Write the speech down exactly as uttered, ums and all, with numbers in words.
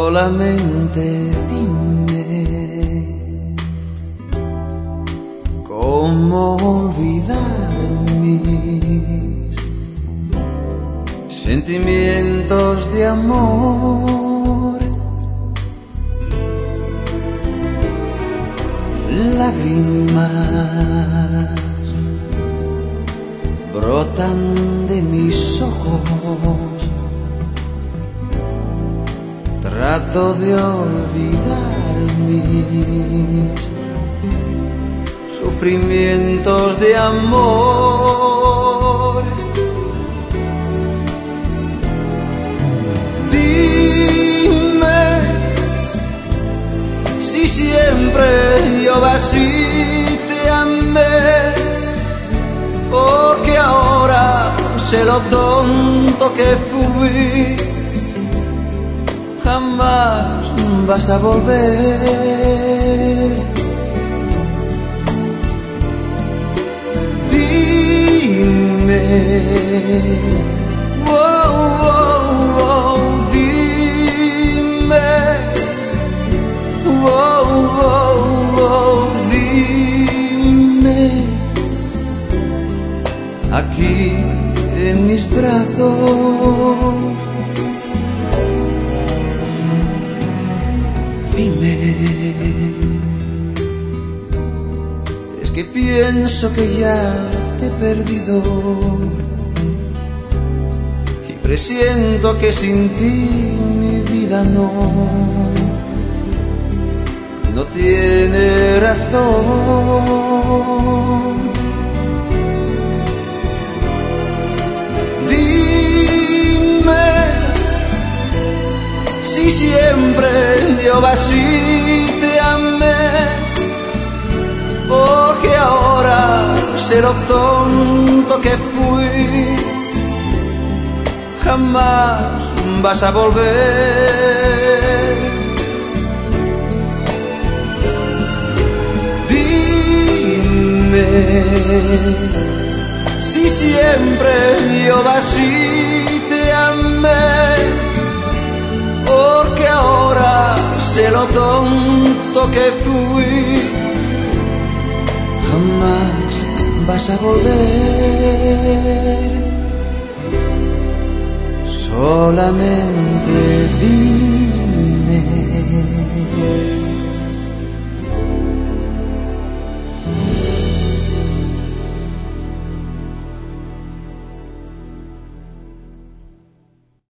Solamente dime cómo olvidar mis sentimientos de amor, lágrimas brotan de mis ojos. Trato de olvidar mis sufrimientos de amor. Dime si siempre yo así te amé, porque ahora sé lo tonto que fui. Jamás vas a volver. Dime, wow, wow, wow, dime, wow, wow, wow, dime, aquí en mis brazos. Dime, es que pienso que ya te he perdido y presiento que sin ti mi vida no, no tiene razón. Dime si siempre yo así te amé, porque ahora sé lo tonto que fui. Jamás vas a volver. Dime si siempre yo así te amé, porque ahora sé lo tonto que fui. Jamás vas a volver. Solamente